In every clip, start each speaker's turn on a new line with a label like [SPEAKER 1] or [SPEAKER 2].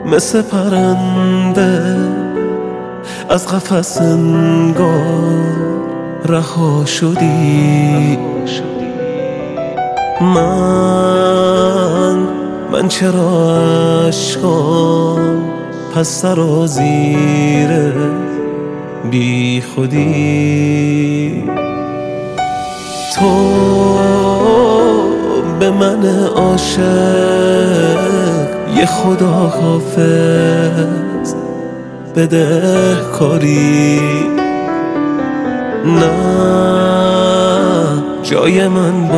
[SPEAKER 1] مثل پرنده از قفس انگار رها شدی. من چرا عشقام پس سرازیر بی خودی. تو به من عاشق یه خدا حافظ بدهکاری. نه جای من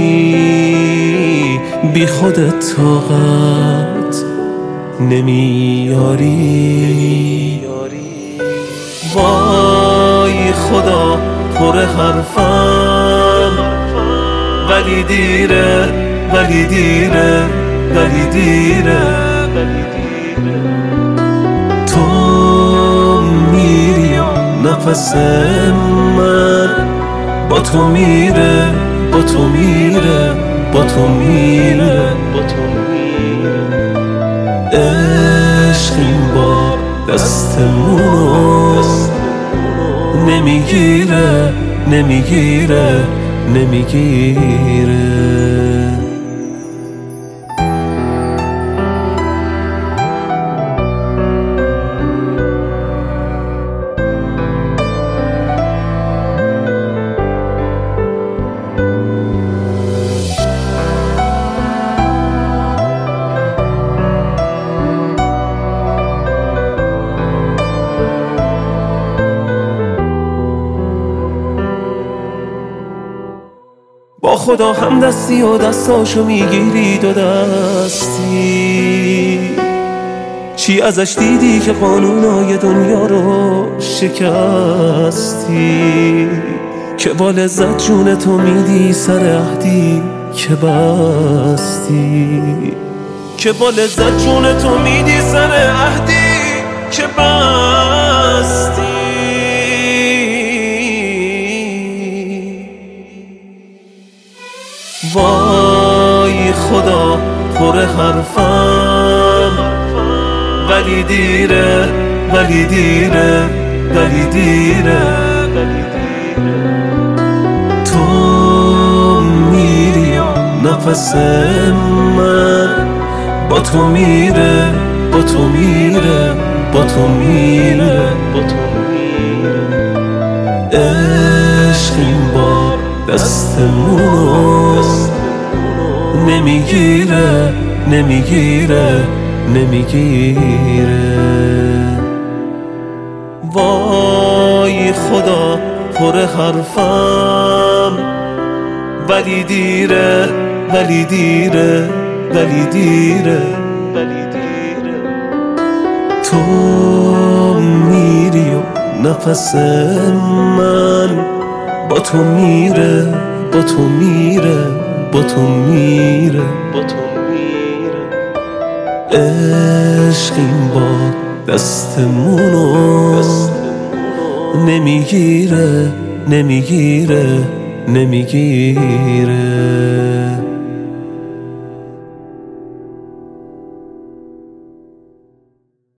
[SPEAKER 1] باشی بی خودت طاقت نمیاری. وای خدا پر حرفم ولی دیره ولی دیره ولی دیره. تو میری نفس من با تو میره با تو میره با تو میره. عشق این بار دستمونو نمیگیره نمیگیره نمیگیره. با خدا هم دستی و دستاشو میگیری دو دستی. چی ازش دیدی که قانونای دنیا رو شکستی؟ که با لذت جون تو میدی سر عهدی که بستی. که با لذت جون تو میدی سر عهدی که بستی. وای خدا پر حرفم ولی دیره ولی دیره ولی دیره. تو میری نفس من با تو میره با تو میره با تو میره. عشق این بار دستمونو نمیگیره نمیگیره نمیگیره. وای خدا پر حرفم ولی دیره ولی دیره ولی دیره. تو میری و نفس من با تو میره با تو میره با تو میره. عشق این بار دستمونو نمیگیره نمیگیره نمیگیره.